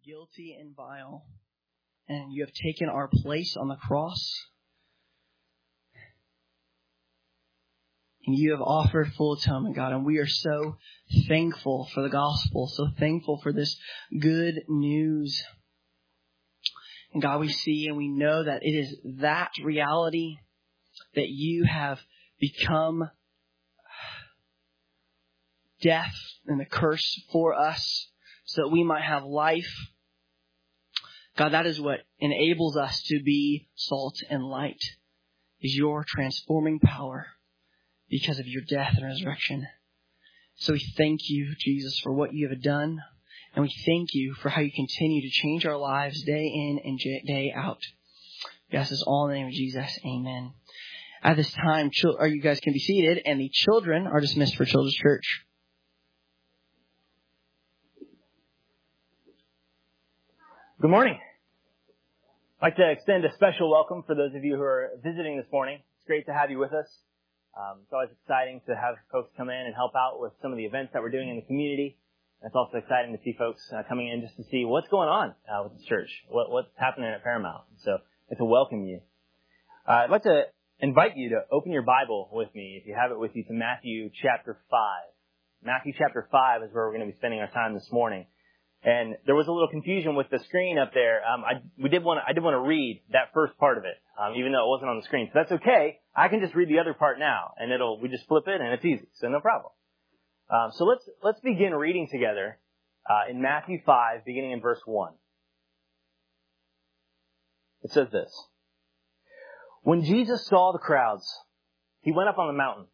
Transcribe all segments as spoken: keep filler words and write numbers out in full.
guilty and vile, and you have taken our place on the cross. And you have offered full atonement, God, and we are so thankful for the gospel, so thankful for this good news. And God, we see and we know that it is that reality that you have become death and the curse for us so that we might have life. God, that is what enables us to be salt and light, is your transforming power because of your death and resurrection. So we thank you, Jesus, for what you have done. And we thank you for how you continue to change our lives day in and day out. We ask this all in the name of Jesus. Amen. At this time, or you guys can be seated, and the children are dismissed for Children's Church. Good morning. I'd like to extend a special welcome for those of you who are visiting this morning. It's great to have you with us. Um, it's always exciting to have folks come in and help out with some of the events that we're doing in the community. And it's also exciting to see folks uh, coming in just to see what's going on uh, with the church, what, what's happening at Paramount. So it's to welcome you. Uh, I'd like to invite you to open your Bible with me, if you have it with you, to Matthew chapter five. Matthew chapter five is where we're going to be spending our time this morning. And there was a little confusion with the screen up there. Um, I, we did want to, I did want to read that first part of it, um, even though it wasn't on the screen. So that's okay. I can just read the other part now, and it'll we just flip it, and it's easy, so no problem. Um, so let's let's begin reading together uh, in Matthew five, beginning in verse one. It says this: When Jesus saw the crowds, he went up on the mountain,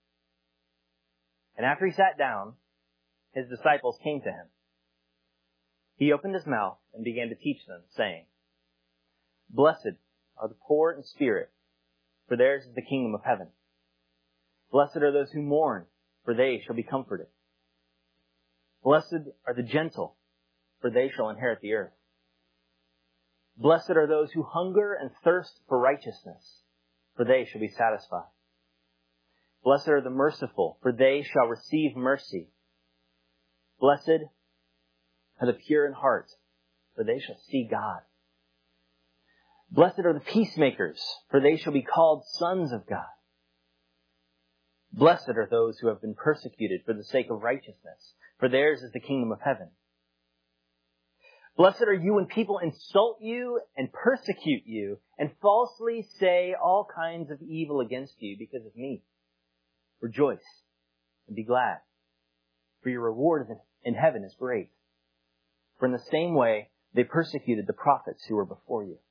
and after he sat down, his disciples came to him. He opened his mouth and began to teach them, saying, Blessed are the poor in spirit, for theirs is the kingdom of heaven. Blessed are those who mourn, for they shall be comforted. Blessed are the gentle, for they shall inherit the earth. Blessed are those who hunger and thirst for righteousness, for they shall be satisfied. Blessed are the merciful, for they shall receive mercy. Blessed are the pure in heart, for they shall see God. Blessed are the peacemakers, for they shall be called sons of God. Blessed are those who have been persecuted for the sake of righteousness, for theirs is the kingdom of heaven. Blessed are you when people insult you and persecute you and falsely say all kinds of evil against you because of me. Rejoice and be glad, for your reward in heaven is great. For in the same way, they persecuted the prophets who were before you.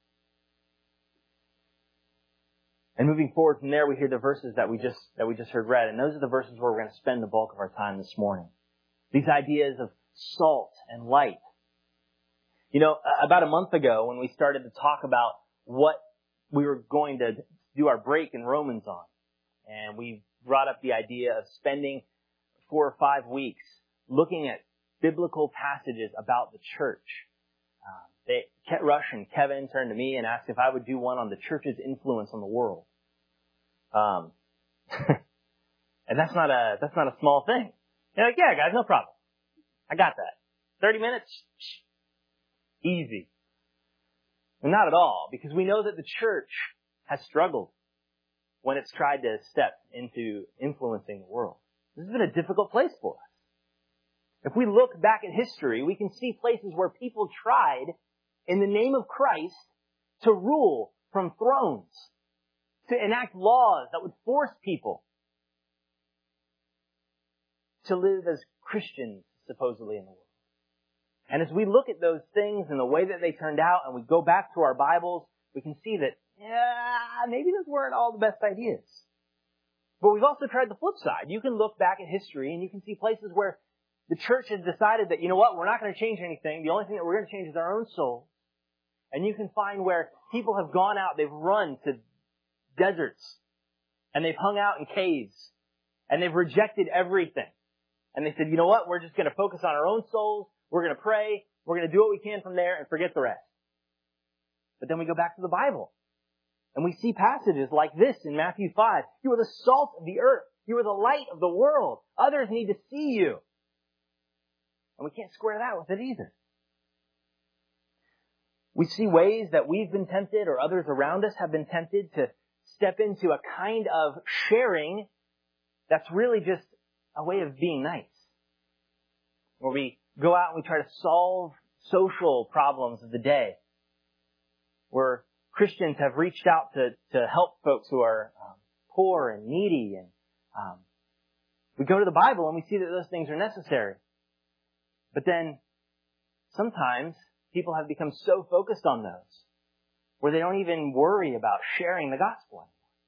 And moving forward from there, we hear the verses that we just that we just heard read. And those are the verses where we're going to spend the bulk of our time this morning. These ideas of salt and light. You know, about a month ago, when we started to talk about what we were going to do our break in Romans on, and we brought up the idea of spending four or five weeks looking at biblical passages about the church. Uh, they, Rush and Kevin turned to me and asked if I would do one on the church's influence on the world. Um, and that's not a that's not a small thing. You're like, yeah, guys, no problem. I got that. Thirty minutes, easy. And not at all, because we know that the church has struggled when it's tried to step into influencing the world. This has been a difficult place for us. If we look back at history, we can see places where people tried, in the name of Christ, to rule from thrones, to enact laws that would force people to live as Christians, supposedly, in the world. And as we look at those things and the way that they turned out, and we go back to our Bibles, we can see that, yeah, maybe those weren't all the best ideas. But we've also tried the flip side. You can look back at history and you can see places where the church has decided that, you know what, we're not going to change anything. The only thing that we're going to change is our own soul. And you can find where people have gone out, they've run to deserts, and they've hung out in caves, and they've rejected everything. And they said, you know what, we're just going to focus on our own souls, we're going to pray, we're going to do what we can from there and forget the rest. But then we go back to the Bible, and we see passages like this in Matthew five. You are the salt of the earth. You are the light of the world. Others need to see you. And we can't square that with it either. We see ways that we've been tempted or others around us have been tempted to step into a kind of sharing that's really just a way of being nice. Where we go out and we try to solve social problems of the day. Where Christians have reached out to, to help folks who are um, poor and needy. And um, we go to the Bible and we see that those things are necessary. But then sometimes people have become so focused on those where they don't even worry about sharing the gospel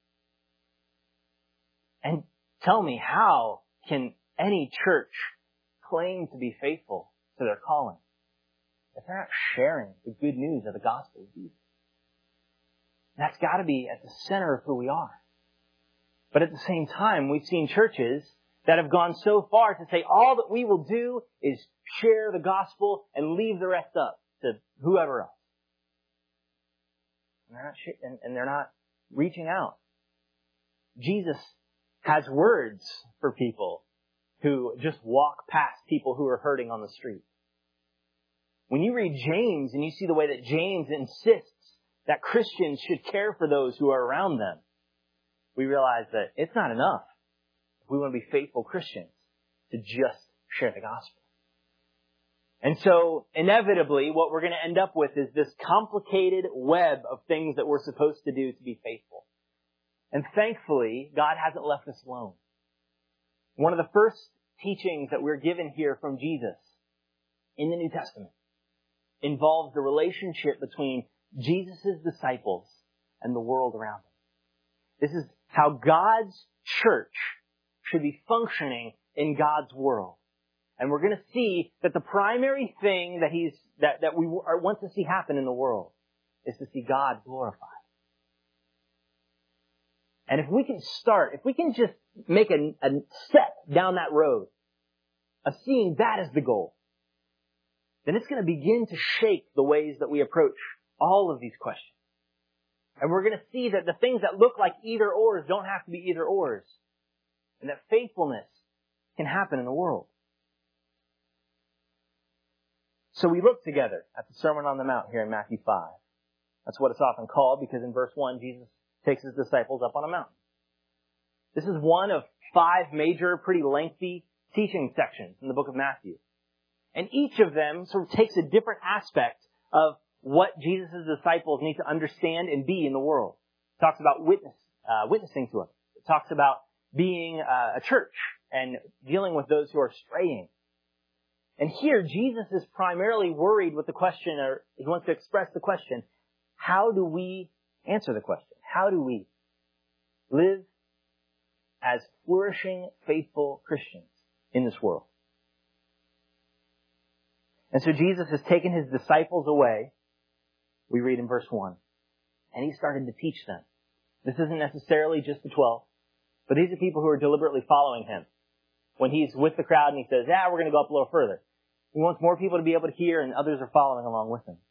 anymore. And tell me, how can any church claim to be faithful to their calling if they're not sharing the good news of the gospel of Jesus? That's got to be at the center of who we are. But at the same time, we've seen churches that have gone so far to say all that we will do is share the gospel and leave the rest up to whoever else. And they're not, and, and they're not reaching out. Jesus has words for people who just walk past people who are hurting on the street. When you read James and you see the way that James insists that Christians should care for those who are around them, we realize that it's not enough if we want to be faithful Christians to just share the gospel. And so, inevitably, what we're going to end up with is this complicated web of things that we're supposed to do to be faithful. And thankfully, God hasn't left us alone. One of the first teachings that we're given here from Jesus in the New Testament involves the relationship between Jesus' disciples and the world around them. This is how God's church should be functioning in God's world. And we're going to see that the primary thing that he's that, that we want to see happen in the world is to see God glorified. And if we can start, if we can just make a, a step down that road of seeing that as the goal, then it's going to begin to shake the ways that we approach all of these questions. And we're going to see that the things that look like either ors don't have to be either ors. And that faithfulness can happen in the world. So we look together at the Sermon on the Mount here in Matthew five. That's what it's often called because in verse one, Jesus takes his disciples up on a mountain. This is one of five major, pretty lengthy teaching sections in the book of Matthew. And each of them sort of takes a different aspect of what Jesus' disciples need to understand and be in the world. It talks about witness, uh, witnessing to others. It talks about being uh, a church and dealing with those who are straying. And here, Jesus is primarily worried with the question, or he wants to express the question, how do we answer the question? How do we live as flourishing, faithful Christians in this world? And so Jesus has taken his disciples away, we read in verse one, and he started to teach them. This isn't necessarily just the twelve, but these are people who are deliberately following him. When he's with the crowd and he says, ah, we're going to go up a little further. He wants more people to be able to hear, and others are following along with him.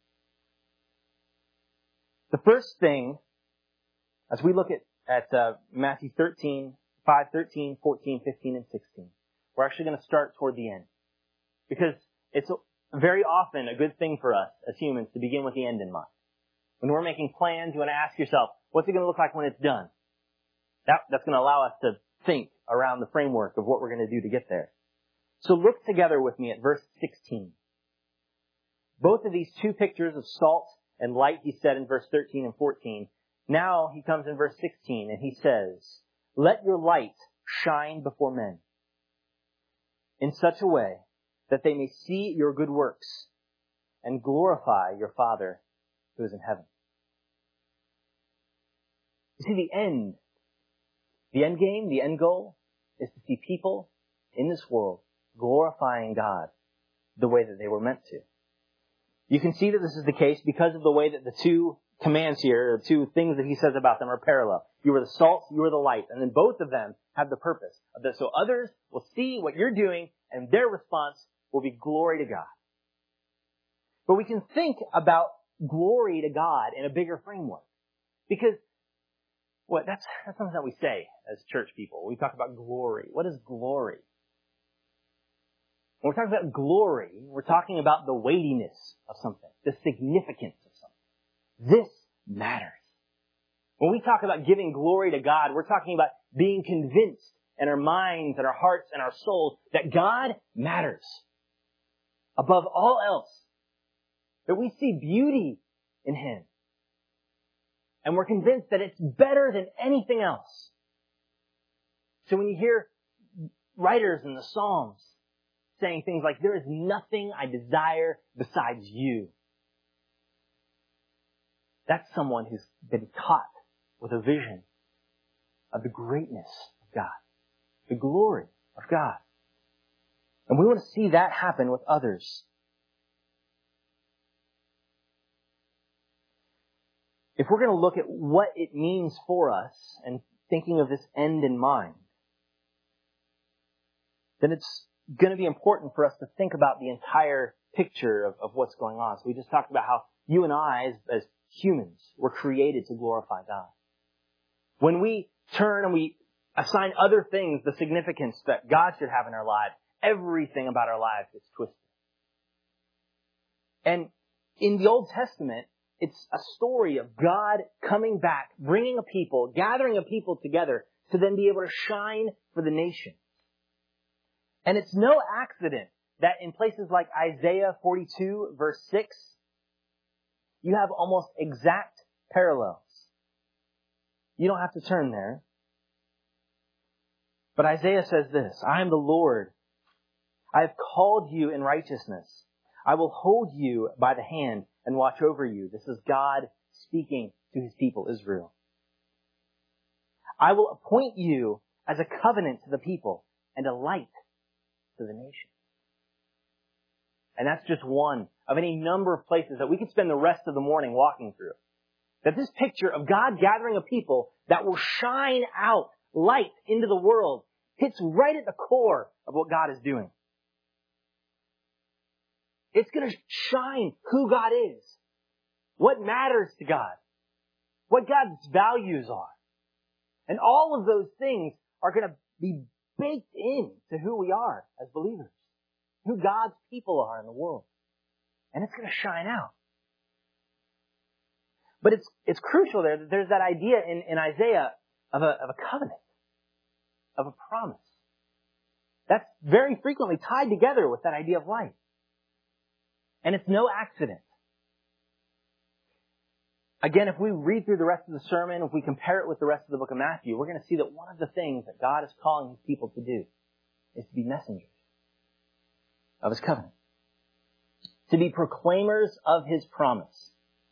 The first thing, as we look at, at uh, Matthew thirteen, five, thirteen, fourteen, fifteen, and sixteen, we're actually going to start toward the end. Because it's very often a good thing for us as humans to begin with the end in mind. When we're making plans, you want to ask yourself, what's it going to look like when it's done? That, that's going to allow us to think around the framework of what we're going to do to get there. So look together with me at verse sixteen. Both of these two pictures of salt and light, he said in verse thirteen and fourteen. Now he comes in verse sixteen and he says, let your light shine before men in such a way that they may see your good works and glorify your Father who is in heaven. You see, the end, the end game, the end goal is to see people in this world glorifying God the way that they were meant to. You can see that this is the case because of the way that the two commands here, the two things that he says about them are parallel. You are the salt, you are the light. And then both of them have the purpose of this. So others will see what you're doing and their response will be glory to God. But we can think about glory to God in a bigger framework. Because what that's, that's something that we say as church people. We talk about glory. What is glory? When we're talking about glory, we're talking about the weightiness of something, the significance of something. talk about giving glory to God, we're talking about being convinced in our minds and our hearts and our souls that God matters above all else. That we see beauty in Him. And we're convinced that it's better than anything else. So when you hear writers in the Psalms saying things like, there is nothing I desire besides you, that's someone who's been taught with a vision of the greatness of God, the glory of God. And we want to see that happen with others. If we're going to look at what it means for us and thinking of this end in mind, then it's going to be important for us to think about the entire picture of, of what's going on. So we just talked about how you and I, as, as humans, were created to glorify God. When we turn and we assign other things the significance that God should have in our lives, everything about our lives is twisted. And in the Old Testament, it's a story of God coming back, bringing a people, gathering a people together to then be able to shine for the nations. And it's no accident that in places like Isaiah forty-two, verse six, you have almost exact parallels. You don't have to turn there. But Isaiah says this, I am the Lord. I have called you in righteousness. I will hold you by the hand and watch over you. This is God speaking to His people, Israel. I will appoint you as a covenant to the people and a light to the nation. And that's just one of any number of places that we could spend the rest of the morning walking through. That this picture of God gathering a people that will shine out light into the world hits right at the core of what God is doing. It's going to shine who God is, what matters to God, what God's values are. And all of those things are going to be baked in to who we are as believers, who God's people are in the world. And it's going to shine out. But it's it's crucial there that there's that idea in, in Isaiah of a, of a covenant, of a promise. That's very frequently tied together with that idea of life. And it's no accident. Again, if we read through the rest of the sermon, if we compare it with the rest of the book of Matthew, we're going to see that one of the things that God is calling His people to do is to be messengers of His covenant. To be proclaimers of His promise.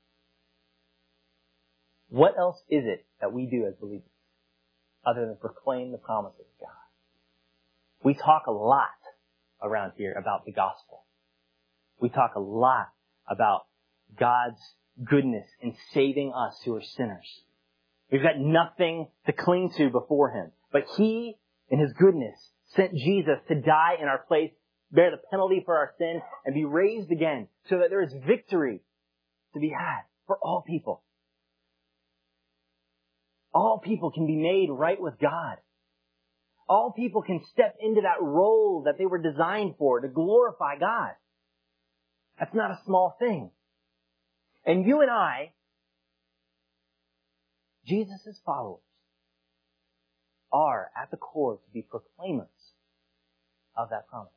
What else is it that we do as believers other than proclaim the promises of God? We talk a lot around here about the gospel. We talk a lot about God's goodness in saving us who are sinners. We've got nothing to cling to before Him. But He, in His goodness, sent Jesus to die in our place, bear the penalty for our sin, and be raised again so that there is victory to be had for all people. All people can be made right with God. All people can step into that role that they were designed for, to glorify God. That's not a small thing. And you and I, Jesus' followers, are at the core to be proclaimers of that promise.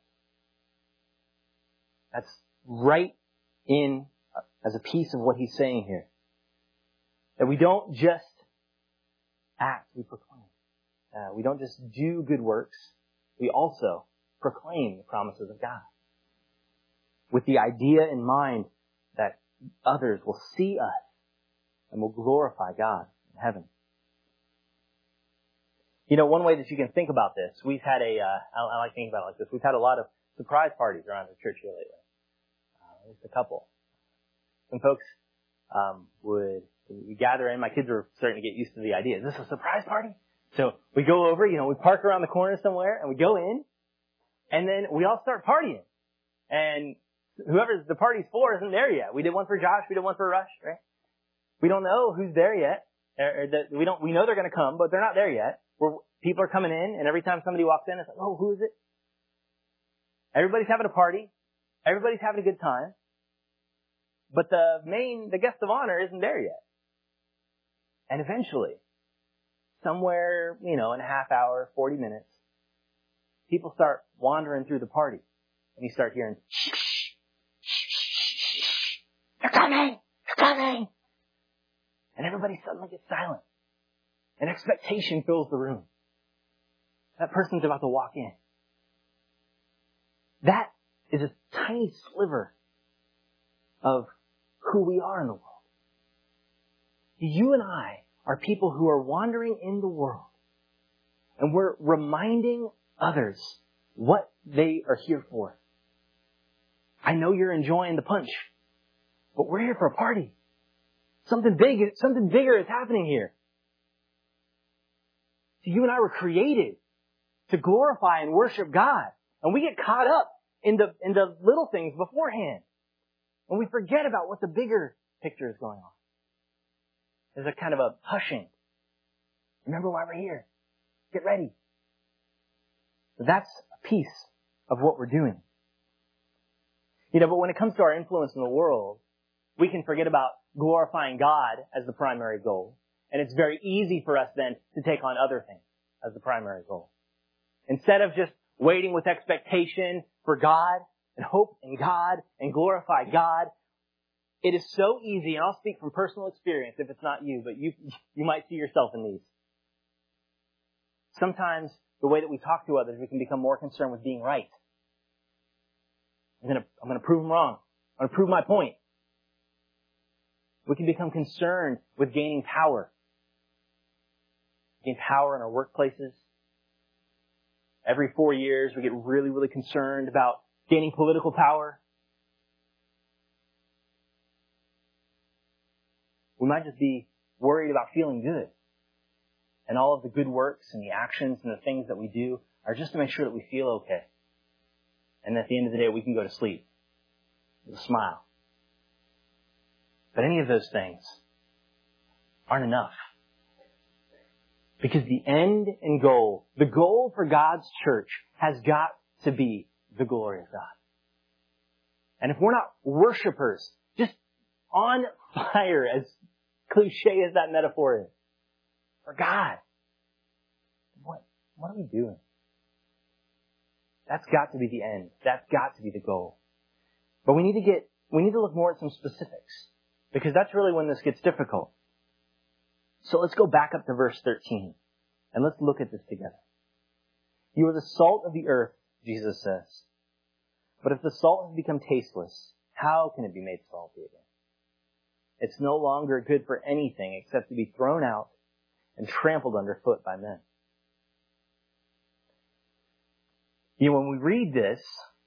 That's right in as a piece of what He's saying here. That we don't just act, we proclaim. Uh, we don't just do good works, we also proclaim the promises of God. With the idea in mind that others will see us and will glorify God in heaven. You know, one way that you can think about this, we've had a, uh, I, I like thinking about it like this, we've had a lot of surprise parties around the church here lately. Uh, at least a couple. Some folks um, would we gather in, my kids are starting to get used to the idea. Is this a surprise party? So we go over, you know, we park around the corner somewhere and we go in and then we all start partying. And whoever the party's for isn't there yet. We did one for Josh, we did one for Rush, right? We don't know who's there yet. Or, or that we don't, we know they're going to come, but they're not there yet. We're, people are coming in, and every time somebody walks in, it's like, oh, who is it? Everybody's having a party. Everybody's having a good time. But the main, the guest of honor isn't there yet. And eventually, somewhere, you know, in a half hour, forty minutes, people start wandering through the party. And you start hearing, shh, shh, shh, shh, they're coming, they're coming. And everybody suddenly gets silent. And expectation fills the room. That person's about to walk in. That is a tiny sliver of who we are in the world. You and I are people who are wandering in the world. And we're reminding others what they are here for. I know you're enjoying the punch, but we're here for a party. Something big, something bigger is happening here. So you and I were created to glorify and worship God. And we get caught up in the, in the little things beforehand. And we forget about what the bigger picture is going on. There's a kind of a hushing. Remember why we're here. Get ready. That's a piece of what we're doing. You know, but when it comes to our influence in the world, we can forget about glorifying God as the primary goal. And it's very easy for us then to take on other things as the primary goal. Instead of just waiting with expectation for God and hope in God and glorify God, it is so easy, and I'll speak from personal experience if it's not you, but you you might see yourself in these. Sometimes the way that we talk to others, we can become more concerned with being right. I'm going to I'm going to prove them wrong. I'm going to prove my point. We can become concerned with gaining power. Gain power in our workplaces. Every four years, we get really, really concerned about gaining political power. We might just be worried about feeling good. And all of the good works and the actions and the things that we do are just to make sure that we feel okay. And at the end of the day, we can go to sleep with a smile. But any of those things aren't enough. Because the end and goal, the goal for God's church has got to be the glory of God. And if we're not worshipers, just on fire, as cliche as that metaphor is, for God, what, what are we doing? That's got to be the end. That's got to be the goal. But we need to get, we need to look more at some specifics, because that's really when this gets difficult. So let's go back up to verse thirteen, and let's look at this together. You are the salt of the earth, Jesus says. But if the salt has become tasteless, how can it be made salty again? It's no longer good for anything except to be thrown out and trampled underfoot by men. You know, when we read this,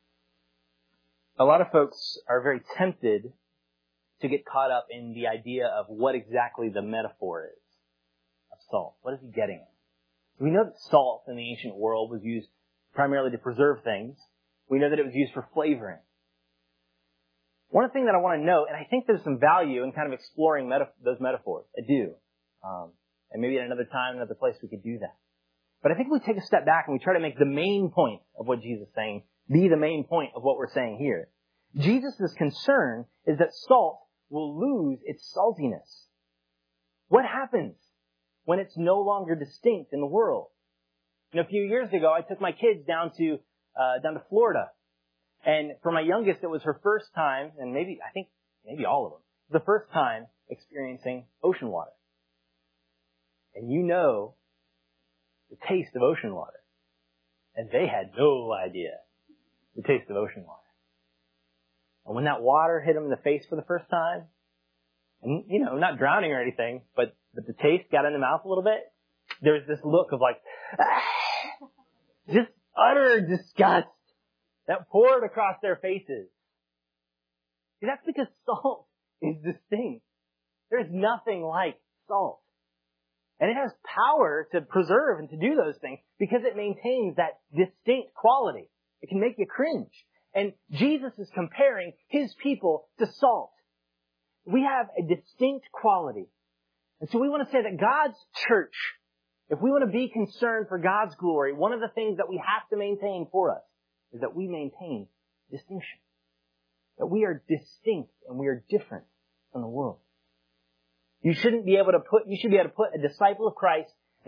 a lot of folks are very tempted to get caught up in the idea of what exactly the metaphor is of salt. What is he getting at? We know that salt in the ancient world was used primarily to preserve things. We know that it was used for flavoring. One thing that I want to note, and I think there's some value in kind of exploring meta- those metaphors. I do. Um, and maybe at another time, another place, we could do that. But I think we take a step back and we try to make the main point of what Jesus is saying be the main point of what we're saying here. Jesus' concern is that salt will lose its saltiness. What happens when it's no longer distinct in the world? You know, a few years ago, I took my kids down to uh, down to Florida, and for my youngest, it was her first time, and maybe I think maybe all of them, the first time experiencing ocean water. And you know the taste of ocean water, and they had no idea the taste of ocean water. And when that water hit them in the face for the first time, and, you know, not drowning or anything, but, but the taste got in the mouth a little bit, there was this look of like, ah, just utter disgust that poured across their faces. See, that's because salt is distinct. There's nothing like salt. And it has power to preserve and to do those things because it maintains that distinct quality. It can make you cringe. And Jesus is comparing his people to salt. We have a distinct quality. And so we want to say that God's church, if we want to be concerned for God's glory, one of the things that we have to maintain for us is that we maintain distinction. That we are distinct and we are different from the world. You shouldn't be able to put, you should be able to put a disciple of Christ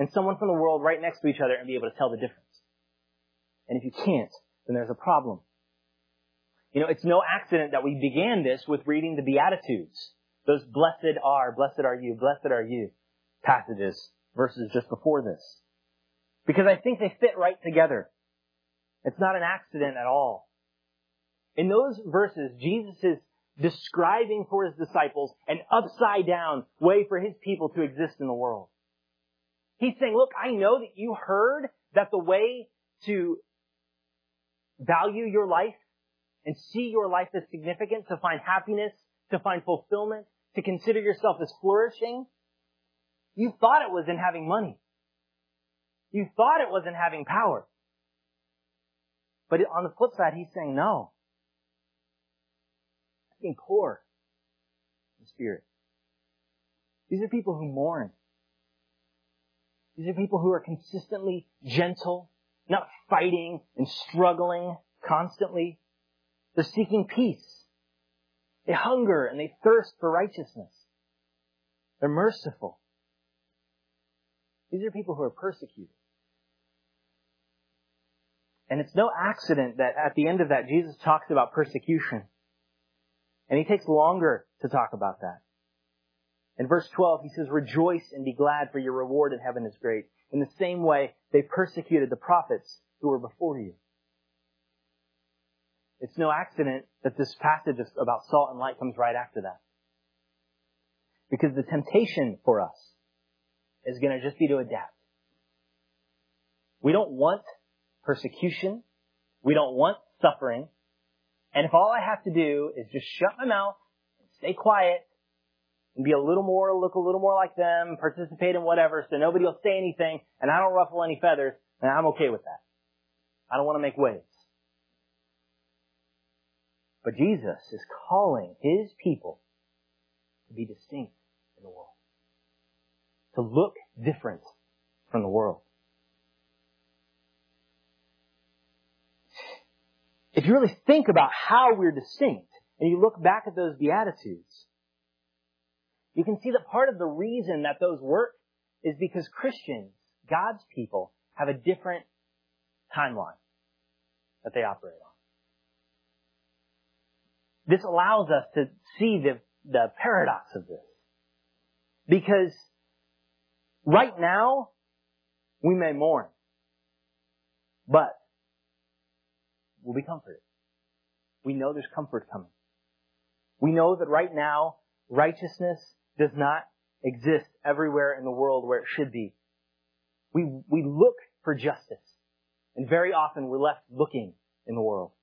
and someone from the world right next to each other and be able to tell the difference. And if you can't, then there's a problem. You know, it's no accident that we began this with reading the Beatitudes. Those blessed are, blessed are you, blessed are you passages, verses just before this. Because I think they fit right together. It's not an accident at all. In those verses, Jesus is describing for his disciples an upside down way for his people to exist in the world. He's saying, look, I know that you heard that the way to value your life and see your life as significant, to find happiness, to find fulfillment, to consider yourself as flourishing, you thought it was in having money. You thought it was in having power. But on the flip side, he's saying, no. Being poor in spirit. These are people who mourn. These are people who are consistently gentle, not fighting and struggling constantly. They're seeking peace. They hunger and they thirst for righteousness. They're merciful. These are people who are persecuted. And it's no accident that at the end of that, Jesus talks about persecution. And he takes longer to talk about that. In verse twelve, he says, rejoice and be glad, for your reward in heaven is great. In the same way, they persecuted the prophets who were before you. It's no accident that this passage about salt and light comes right after that. Because the temptation for us is going to just be to adapt. We don't want persecution. We don't want suffering. And if all I have to do is just shut my mouth and stay quiet and be a little more, look a little more like them, participate in whatever so nobody will say anything and I don't ruffle any feathers, then I'm okay with that. I don't want to make waves. But Jesus is calling his people to be distinct in the world. To look different from the world. If you really think about how we're distinct, and you look back at those Beatitudes, you can see that part of the reason that those work is because Christians, God's people, have a different timeline that they operate on. This allows us to see the, the paradox of this. Because right now, we may mourn, but we'll be comforted. We know there's comfort coming. We know that right now, righteousness does not exist everywhere in the world where it should be. We, we look for justice. And very often we're left looking in the world.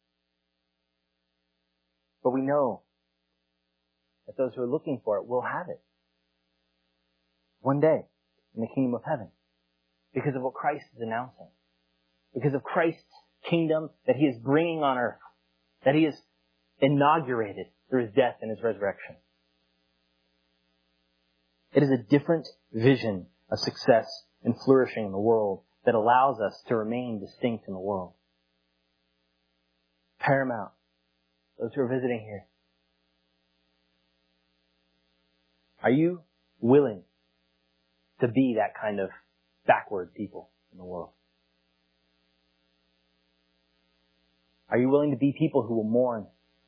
But we know that those who are looking for it will have it. One day in the kingdom of heaven. Because of what Christ is announcing. Because of Christ's kingdom that he is bringing on earth. That he has inaugurated through his death and his resurrection. It is a different vision of success and flourishing in the world that allows us to remain distinct in the world. Paramount. Those who are visiting here. Are you willing to be that kind of backward people in the world? Are you willing to be people who will mourn?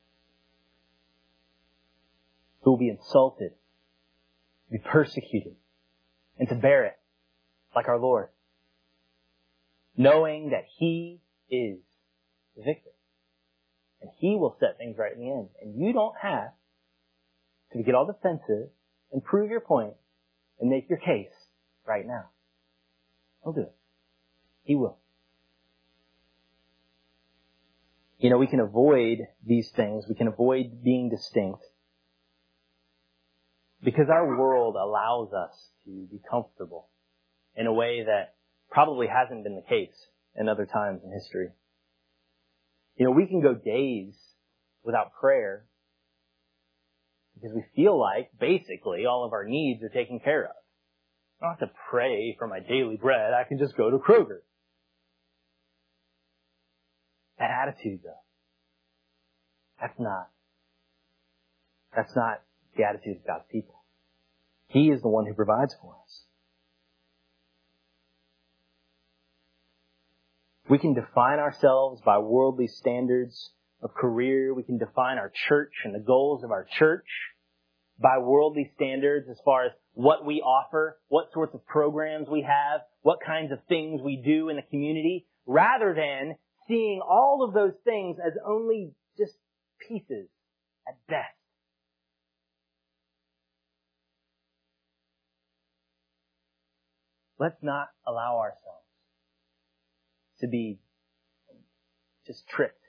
Who will be insulted? Be persecuted? And to bear it like our Lord? Knowing that he is the victor. And he will set things right in the end. And you don't have to get all defensive and prove your point and make your case right now. He'll do it. He will. You know, we can avoid these things. We can avoid being distinct because our world allows us to be comfortable in a way that probably hasn't been the case in other times in history. You know, we can go days without prayer because we feel like basically all of our needs are taken care of. I don't have to pray for my daily bread. I can just go to Kroger. That attitude, though, that's not, that's not the attitude of God's people. He is the one who provides for us. We can define ourselves by worldly standards of career. We can define our church and the goals of our church by worldly standards as far as what we offer, what sorts of programs we have, what kinds of things we do in the community, rather than seeing all of those things as only just pieces at best. Let's not allow ourselves to be just tricked